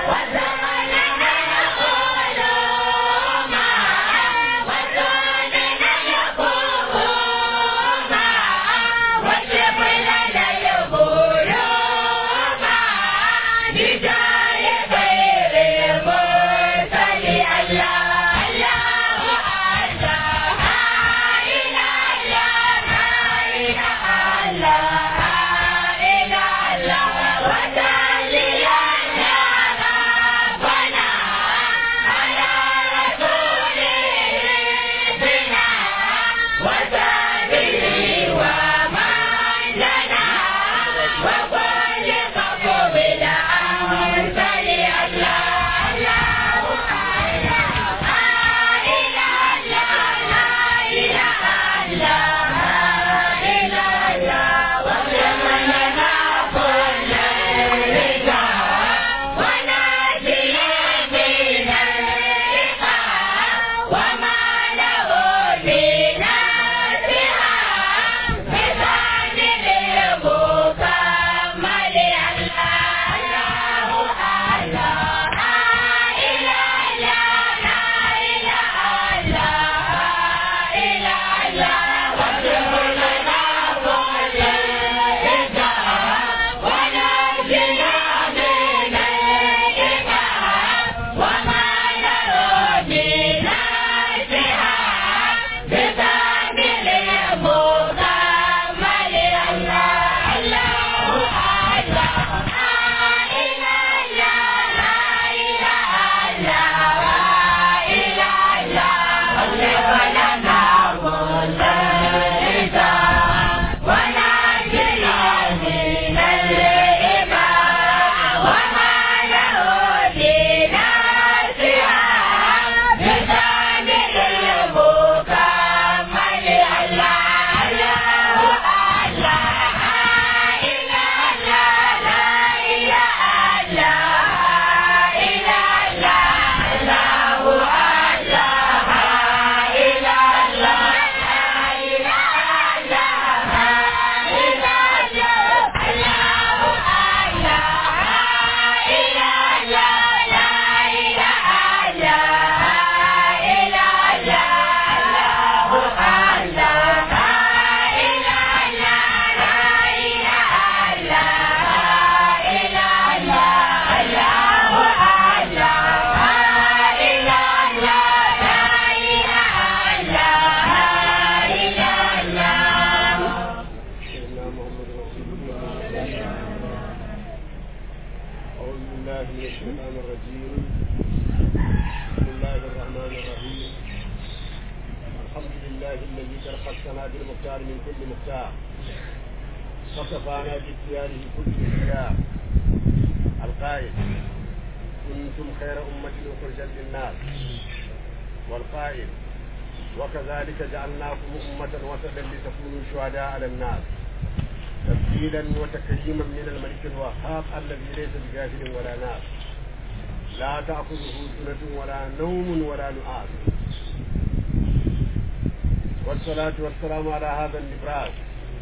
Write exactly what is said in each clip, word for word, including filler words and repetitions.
والسلام على هذا النبراس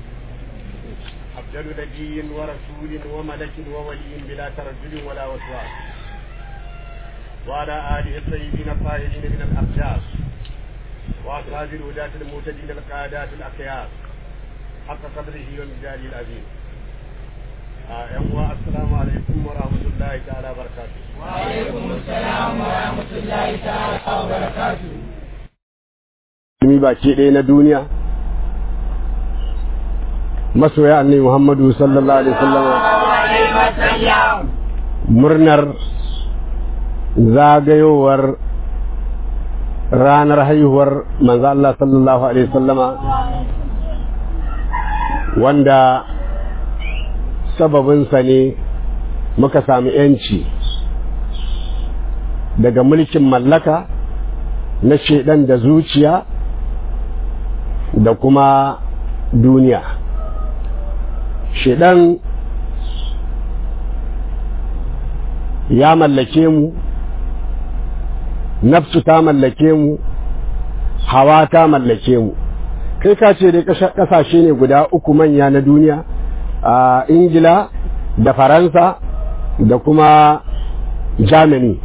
أفضل نبي ورسول وملك وولي بلا تردد ولا وسواس وعلى آله الطيبين الطاهرين من الأخجاس وأصحاب الهداة المهتدين القادات الأخيار حق قدره ومجاله العظيم. آه السلام عليكم ورحمة الله تعالى وبركاته. وعليكم السلام ورحمة الله تعالى وبركاته. Ni baki ɗaya na duniya masoya annabi Muhammadu sallallahu alaihi wasallam murnar zagayowar ranar haihuwar manzo Allah sallallahu alaihi wasallama wanda sababinsa ne muka sami yanci daga mulkin mallaka na shedan da zuciya da kuma duniya. Shedan ya mallake mu, nafsu ta mallake mu, hawa ta mallake mu. Kai ka ce dai kasashe ne guda uku manya na duniya, a Ingila da Faransa da kuma Germany.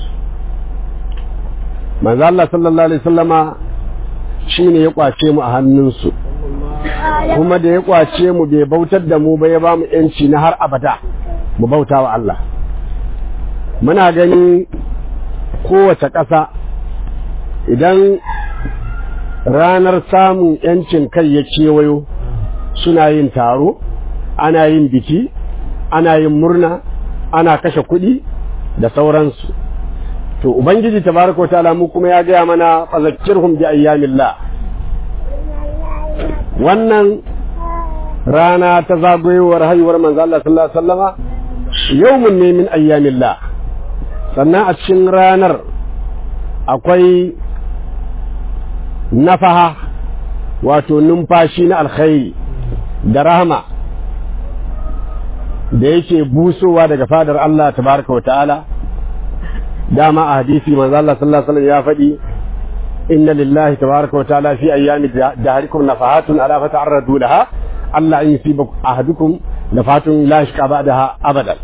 Manzo Allah sallallahu alaihi wasallama shine ya kwace mu a hannunsu, kuma da ya kwace mu bai bautar da mu ba, ya ba mu yanci na har abada mu bauta wa Allah. Muna gani kowace ƙasa idan ranar samun yancin kai ya kewayo suna yin taro, ana yin biki, ana yin murna, ana kashe kuɗi da sauransu. To ubangiji tabaraka ta'ala mu kuma ya gaya mana fazakirhum bi ayyamillah. Wannan rana ta zagayowar haihuwar manzo Allah sallallahu alaihi wasallama yawmun ne min ayyamillah. Sannan a cikin ranar akwai nafaha, wato numfashi na alkhairi da rahama da yake busowa daga fadar Allah tabaraka ta'ala. Dama a hadisi manzo Allah sallallahu alaihi wasallam ya faɗi inna lillahi tabaraka wa ta'ala fi ayyami dahrikum nafahatun ala fata'arradu laha Allah an yusiba ahadukum nafatun la yashqa ba'daha abadan.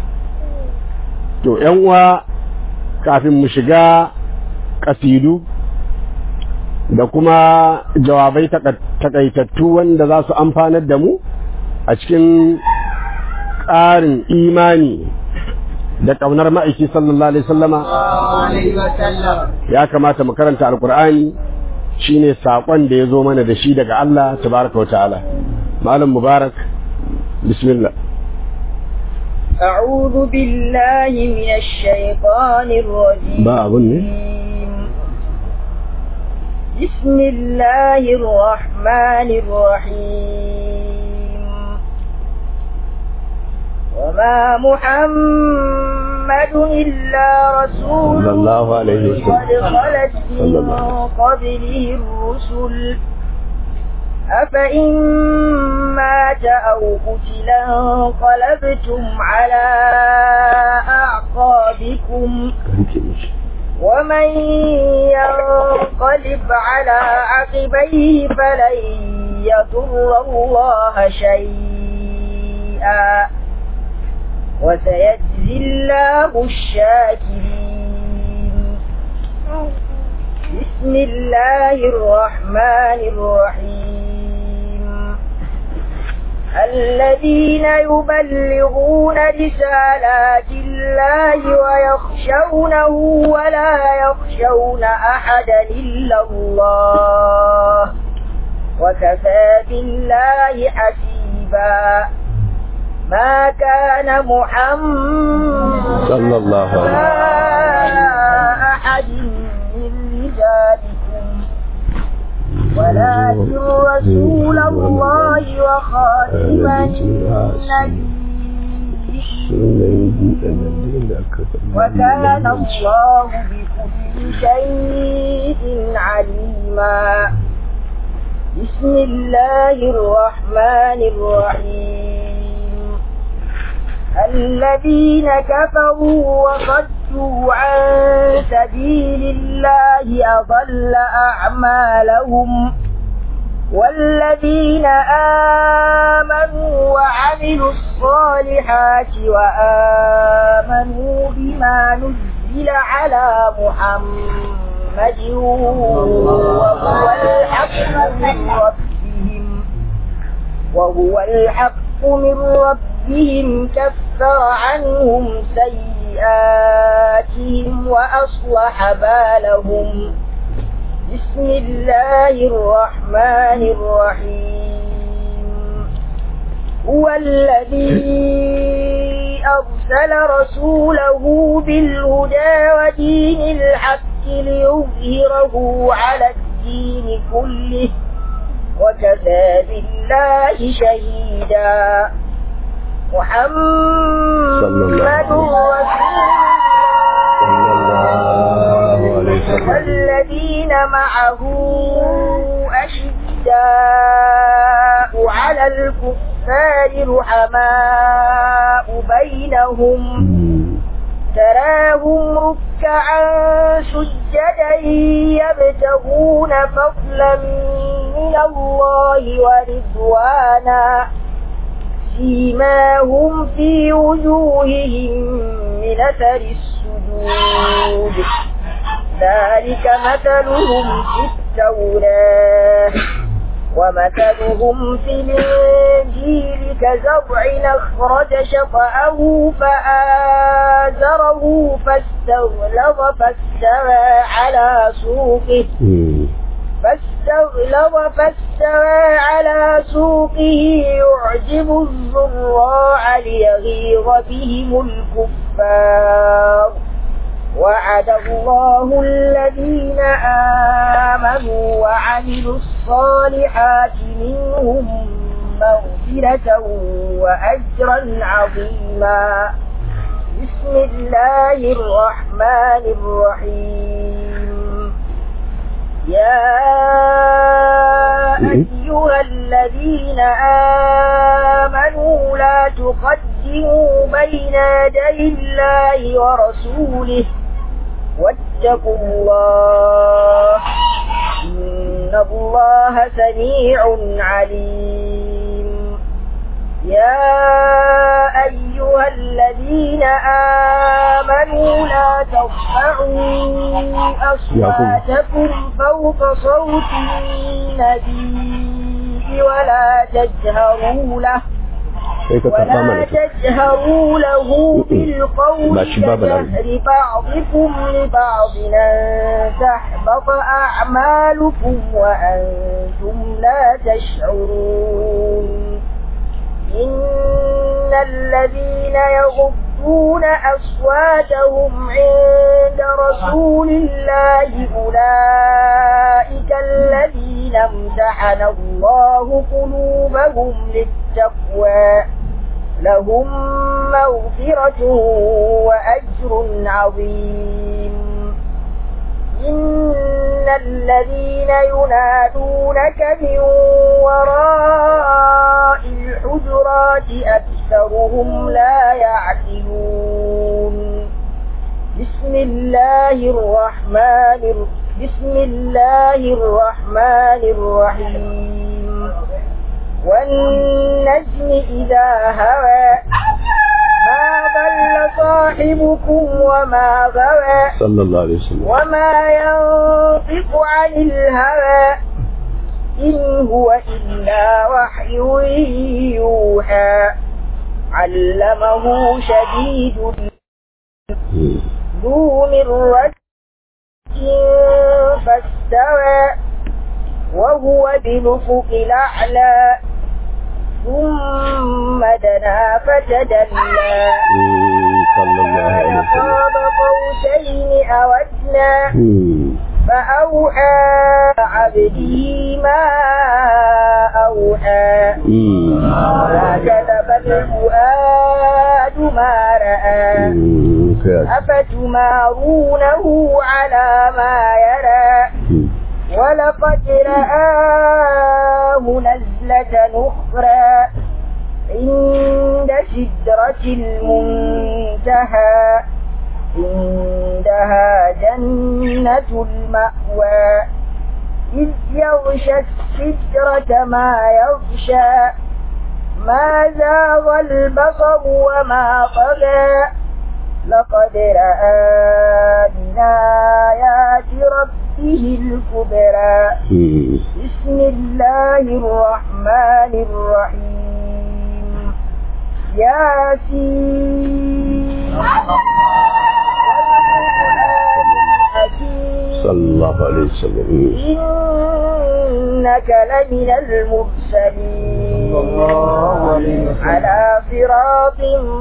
To yan uwa, kafin mu shiga kasidu da kuma jawabai takaitattu wanda za su amfanar da mu a cikin ƙarin imani da ƙaunar ma'aiki sallallahu alaihi wasallama, ya kamata mu karanta alqur'ani, shine sakon da ya zo mana da shi daga Allah tabaraka wa ta'ala. Malam Mubarak, bismillah. أعوذ بالله من الشيطان الرجيم. بسم الله الرحمن الرحيم. وما محمد إلا رسول صلى الله عليه وسلم قد خلت من قبله الرسل أفإن مات أو قتل انقلبتم على أعقابكم ومن ينقلب على عقبيه فلن يضر الله شيئا وسيجزي الله الشاكرين. بسم الله الرحمن الرحيم. الذين يبلغون رسالات الله ويخشونه ولا يخشون أحدا إلا الله وكفى بالله حسيبا. ما كان محمد صلى الله عليه وسلم أحد من رجالكم ولكن رسول الله وخاتم النبيين وكان الله بكل شيء عليما. بسم الله الرحمن الرحيم. الذين كفروا وصدوا عن سبيل الله أضل أعمالهم والذين آمنوا وعملوا الصالحات وآمنوا بما نزل على محمد وهو الحق من ربهم وهو الحق من ربهم كفر عنهم سيئاتهم وأصلح بالهم. بسم الله الرحمن الرحيم. هو الذي أرسل رسوله بالهدى ودين الحق ليظهره على الدين كله وكفى بالله شهيدا. محمد رسول الله والذين معه أشداء على الكفار رحماء بينهم تراهم ركعا سجدا يبتغون فضلا من الله ورضوانا سيماهم في وجوههم من من أثر السجود ذلك مثلهم في التوراة ومثلهم في الإنجيل كزرع أخرج شطأه فآزره فاستغلظ فاستوى على سوقه فاستغلظ فاستوى على سوقه يعجب الزراع ليغيظ بهم الكفار وعد الله الذين آمنوا وعملوا الصالحات منهم مغفرة وأجرا عظيما. بسم الله الرحمن الرحيم. يا أيها الذين آمنوا لا تقدموا بين يدي الله ورسوله واتقوا الله إن الله سميع عليم. يا أيها الذين آمنوا لا ترفعوا أصواتكم فوق صوت النبي ولا تجهروا له ولا تجهروا له بالقول كجهر بعضكم لبعض أن تحبط أعمالكم وأنتم لا تشعرون. إن الذين يغضون أصواتهم عند رسول الله أولئك الذين امتحن الله قلوبهم للتقوى لهم مغفرة وأجر عظيم. إن الذين ينادونك من وراء الحجرات أكثرهم لا يعقلون. بسم الله الرحمن بسم الله الرحمن الرحيم. والنجم إذا هوى ما ضل صاحبكم وما غوى صلى الله عليه وسلم وما ينطق عن الهوى إن هو إلا وحي يوحى علمه شديد ذو مرة فاستوى وهو بالأفق الأعلى ثم دنا فتدلى قاب قوسين أو أدنى فأوحى عبده ما أوحى ما كذب الفؤاد ما رأى أفتمارونه على ما يرى ولقد رآه نزلة أخرى عند سدرة المنتهى عندها جنة المأوى إذ يغشى السدرة ما يغشى ما زاغ البصر وما طغى لقد رأى من آيات ربه الكبرى. بسم الله الرحمن الرحيم. ياسين صلى الله عليه وسلم إنك لمن المرسلين على صراط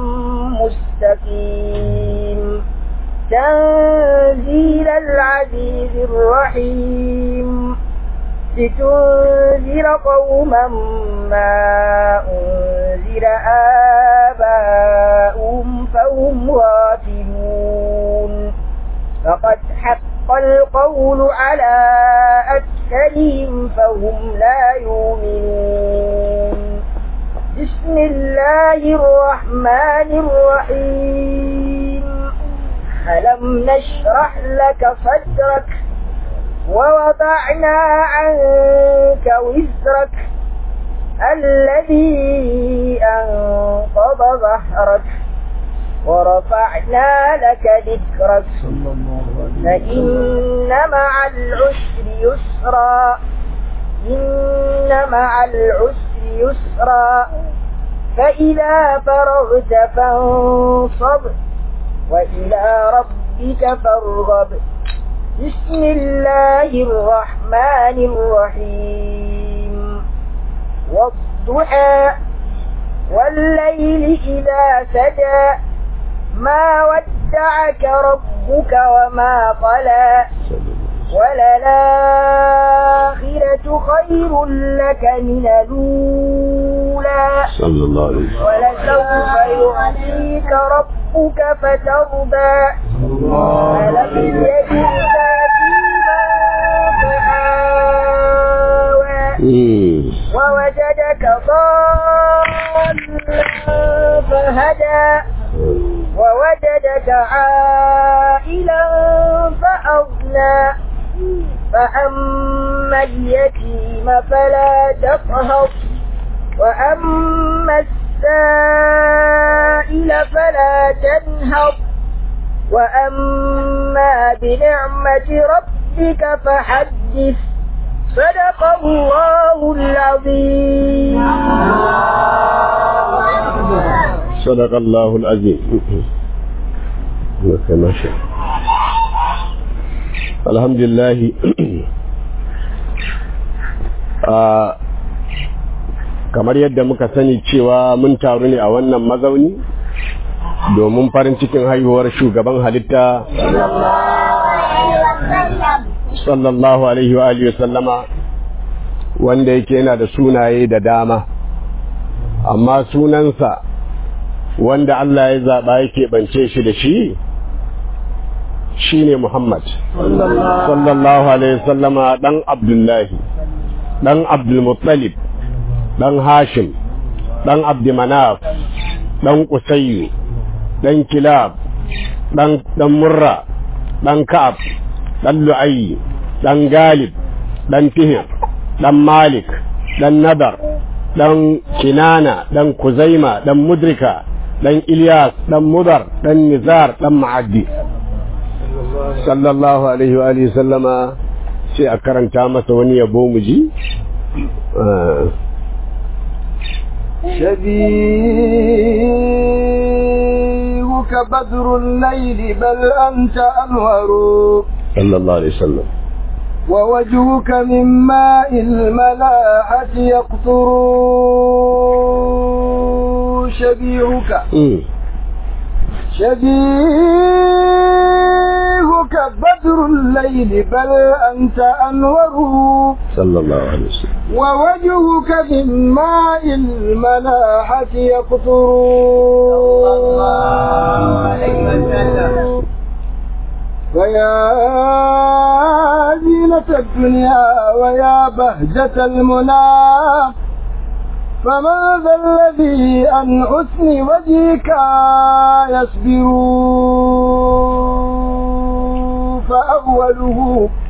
مستقيم تنزيل العزيز الرحيم لتنذر قوما ما أنذر آباؤهم فهم غافلون فقد حق القول على أكثرهم فهم لا يؤمنون. بسم الله الرحمن الرحيم. ألم نشرح لك صدرك ووضعنا عنك وزرك الذي أنقض ظهرك ورفعنا لك ذكرك فإن مع العسر يسرا إن مع العسر يسرا فإذا فرغت فانصب وإلى ربك فارغب بسم الله الرحمن الرحيم والضحى والليل إذا سجى ما ودعك ربك وما قلى وللآخرة خير لك من الأولى صلى الله عليه وسلم ولسوف يعطيك ربك فترضى ألم يجدك يتيما فآوى ووجدك ضالا فهدى ووجدك عائلا فأغنى فأما اليتيم فلا تقهر وأما السائل فلا تنهر وأما بنعمة ربك فحدث صدق الله العظيم صدق الله العظيم ما شاء الحمد لله kamar yadda muka sani cewa mun taru ne a wannan mazauni domin farin cikin haihuwar shugaban halitta sallallahu alaihi wa alihi sallama wanda yake yana da sunaye da dama amma sunansa wanda Allah ya zaba yake bance shi da shi shine Muhammad sallallahu alaihi sallama dan Abdullahi dan Abdul Muttalib dan Hashim dan Abd Manaf dan Qusay dan Kilab dan dan Murra dan Ka'ab dan Lu'ay dan Galib dan Fihr dan Malik dan Nadar dan Kinana dan Kuzaima dan Mudrika dan Ilyas dan Mudar dan Nizar dan Ma'addi sallallahu alaihi wa alihi sallama sai a karanta masa wani yabo mu ji شبيهك بدر الليل بل أنت أنور صلى الله عليه وسلم ووجهك من ماء الملاحة يقطر شبيهك شبيهك بدر الليل بل أنت أنور صلى الله عليه وسلم ووجهك من ماء الملاحة يقطر ويا زينة الدنيا ويا بهجة المنى فما ذا الذي عن حسن وجهك يصبر فأوله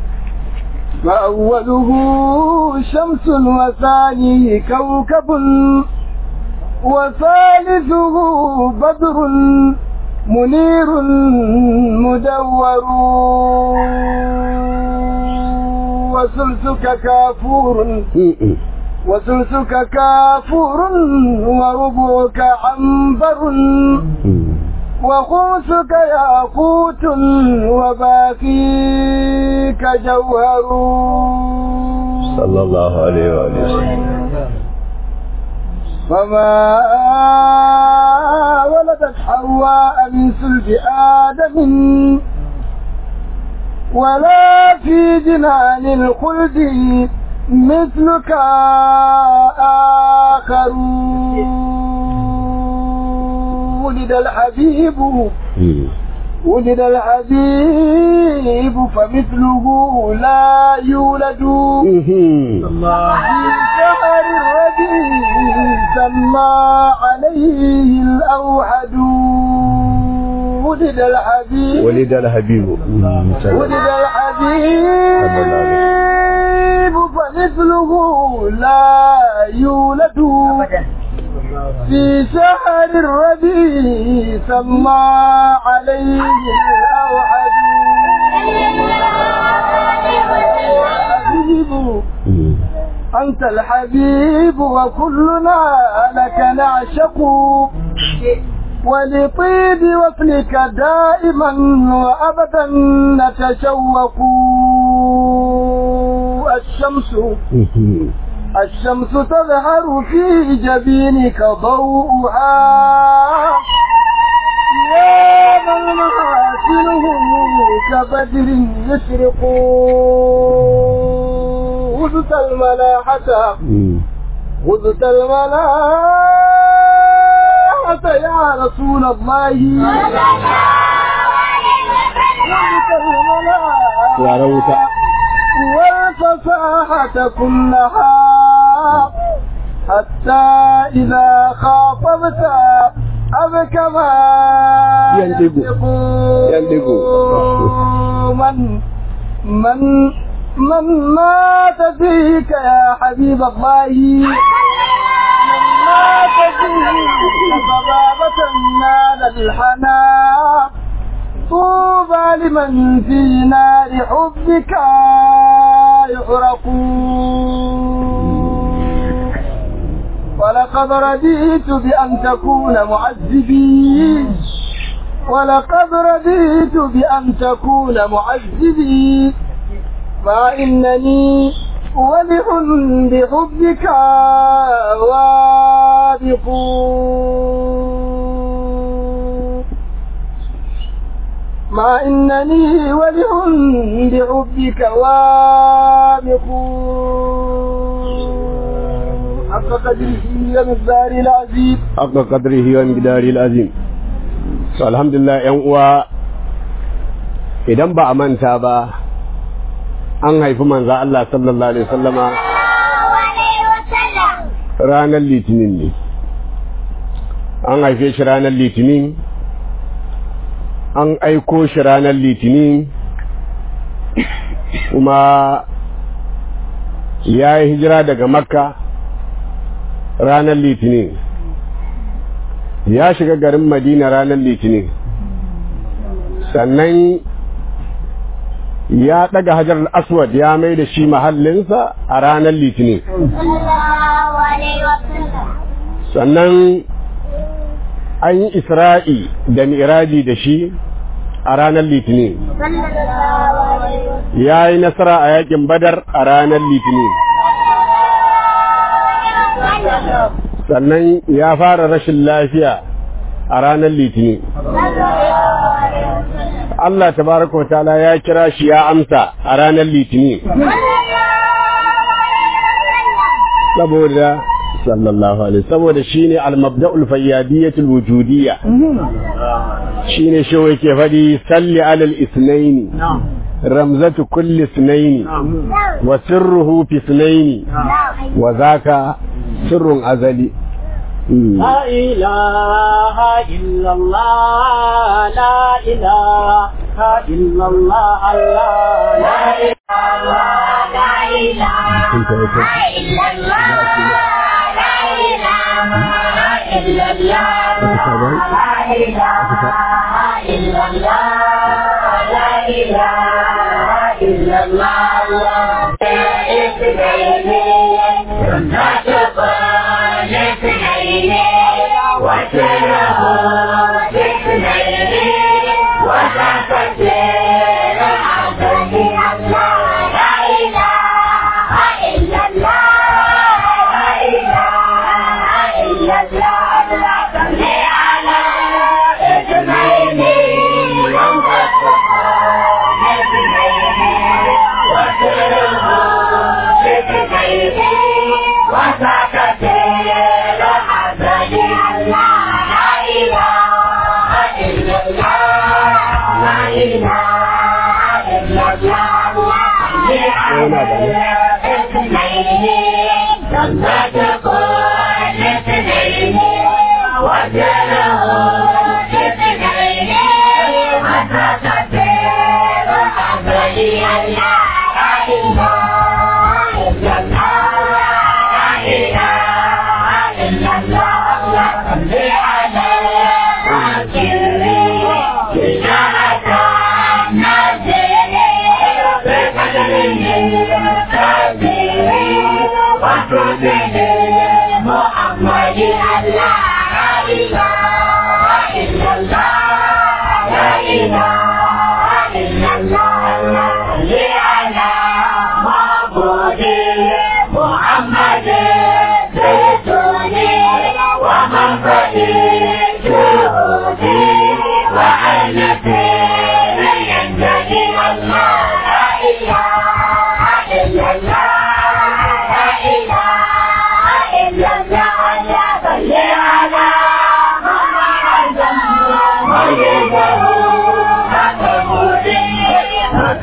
فأوله شمس وثانيه كوكب وثالثه بدر منير مدور وثلثك كافور وثلثك كافور وربعك عنبر وخمسك ياقوت وباقيك جوهر صلى الله عليه وسلم فما ولدت حواء من سلب آدم ولا في جنان الخلد مثلك آخر ولد الحبيب ولد الحبيب فمثله لا يولد في شهر الربيع سمى عليه الأوحد ولد الحبيب ولد الحبيب ولد الحبيب فمثله لا يولد في شهر الربيع سمى عليه الأوحد حبيب أنت الحبيب وكلنا لك نعشق ولطيب وصلك دائما وأبدا نتشوق الشمس الشمس تظهر في جبينك ضوءها يا من محاسنه كبدر يشرق غزت الملاحة غزت الملاحة يا رسول الله غزت الملاحة والفصاحة كلها حتى إذا خاطبت أبك ما ينطق من من من مات فيك يا حبيب الله من مات فيك صبابة نال الحنا طوبى لمن في نار حبك يحرق ولقد رضيت بأن تكون معذبي ولقد رضيت بأن تكون معذبي مع إنني ولح بحبك وابق مع إنني ولح بحبك وابق حق قدره ومقداره العظيم حق قدره ومقداره العظيم. الحمد لله yan uwa, idan ba a manta ba an haifi manzo Allah sallallahu alaihi wasallama ranar litinin ne, an haife shi ranar litinin, an aiko shi ranar litinin, kuma ya yi hijira daga makka ranar litinin, ya shiga garin madina ranar litinin, sannan ya daga hajar al-aswad ya mai da shi mahallinsa a ranar litinin, sannan an yi isra'i da mi'raji da shi a ranar litinin, ya yi nasara a yakin badar a ranar litinin, sannan ya fara rashin lafiya a ranar litinin. Allah tabaraka wa ta'ala ya kira shi ya amsa a ranar litinin, saboda sallallahu alaihi saboda shine al-mabda'ul fayyadiyatul wujudiyya, shine shi yake fadi salli alal isnaini ramzatu kulli isnaini wa sirruhu fi isnaini wa zaka sirrun azali. لا إله إلا الله لا إله إلا الله لا إله إلا الله لا إله إلا الله لا إله إلا الله لا إله إلا الله وسره باثنين وذاك سر العبد الله لا إله إلا الله لا إله إلا الله لا صلي على اثنين وذاك اثنين وسره باثنين وذاك سر العبد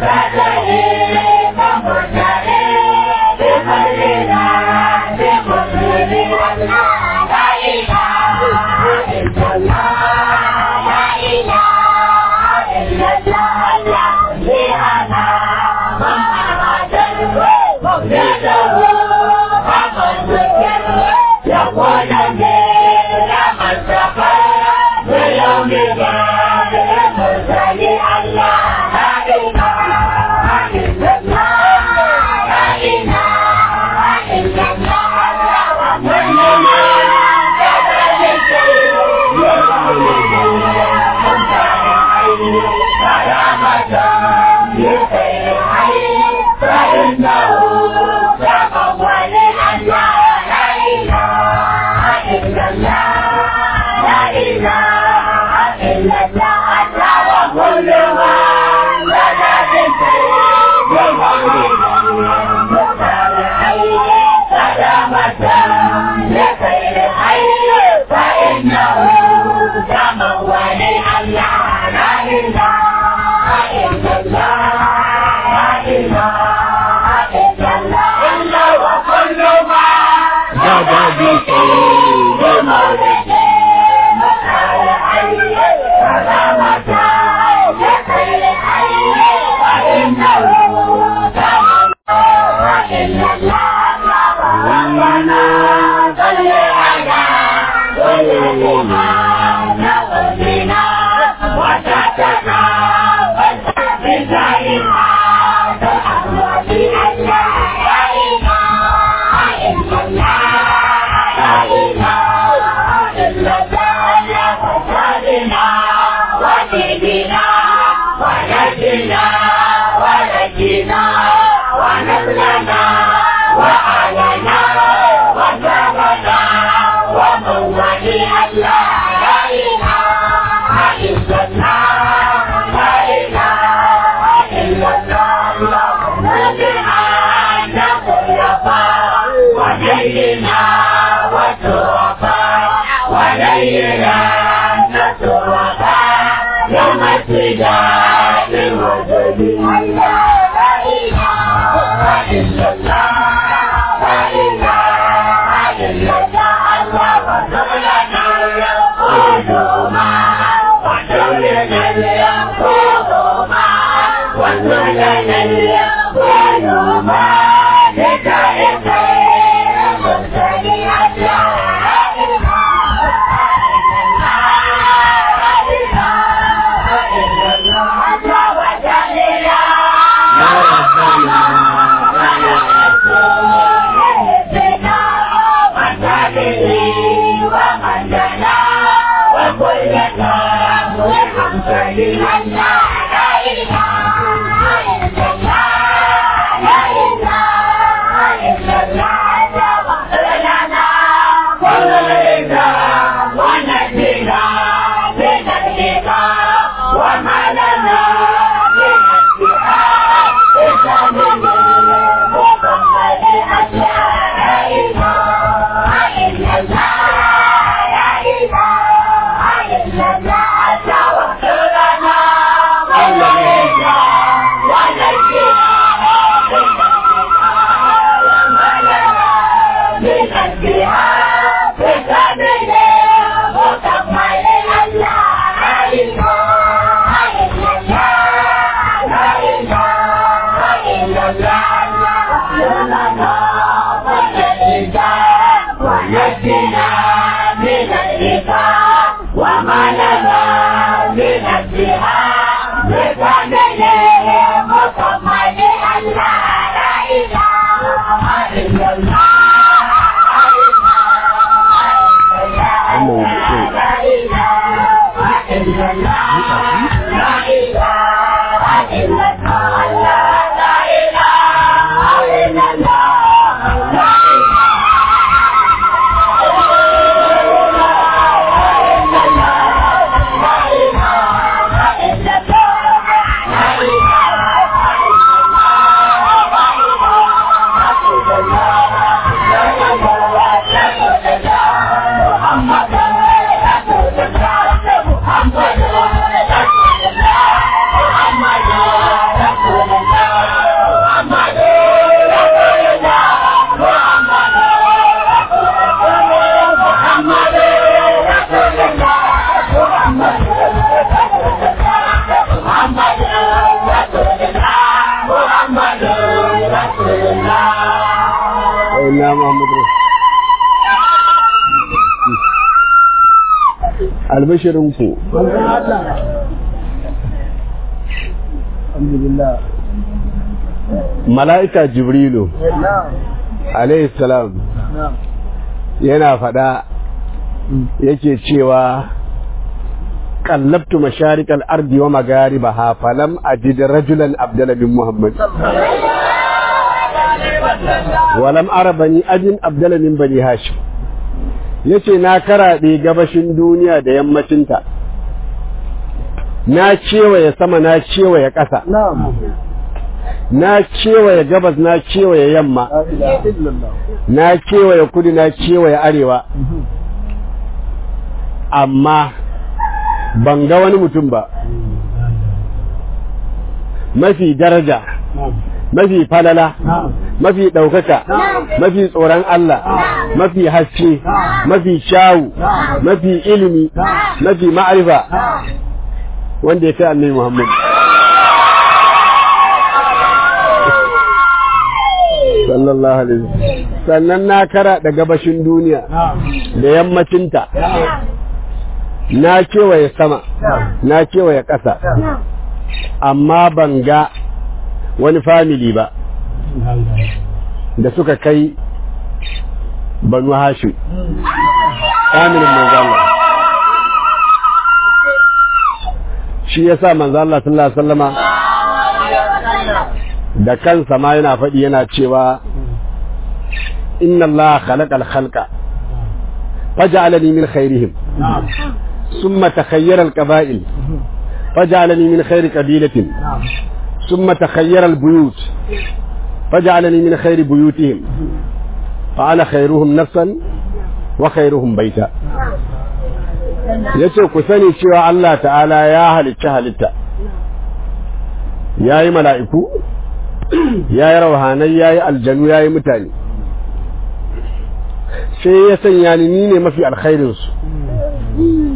Allah albashirinku alhamdulillah mala'ika jibrilu alayhi salam yana fada yake cewa qallabtu masharikal ardi wa magharibaha falam ajid rajulan abdala bin muhammad walam ara bani ajin abdala min bani hashim yace na karaɗe gabashin duniya da yammacinta na kewaye sama na kewaye ƙasa na kewaye gabas na kewaye yamma na kewaye kudu na kewaye arewa amma ban ga wani mutum ba mafi daraja mafi falala mafi ɗaukaka mafi tsoron Allah mafi haske mafi kyawu mafi ilimi mafi ma'arifa wanda ya kai annabi Muhammad sallallahu alaihi sannan na kara da gabashin duniya da yammacinta na kewaye sama na kewaye ƙasa amma ban ga wani family ba da suka kai banu hashim familin manzo Allah shi yasa manzo Allah sallallahu alaihi wasallama da kansa ma yana faɗi yana cewa inna Allah khalaqal khalqa faj'alani min khairihim thumma takhayyara al-qaba'il faj'alani min khairi qabilatin ثم تخير البيوت فجعلني من خير بيوتهم فأنا خيرهم نفسا وخيرهم بيتا yace ku sani cewa Allah ta'ala ya halicci halitta yayi mala'iku yayi rauhanai yayi aljanu yayi mutane sai ya sanya ni ne mafi alkhairin su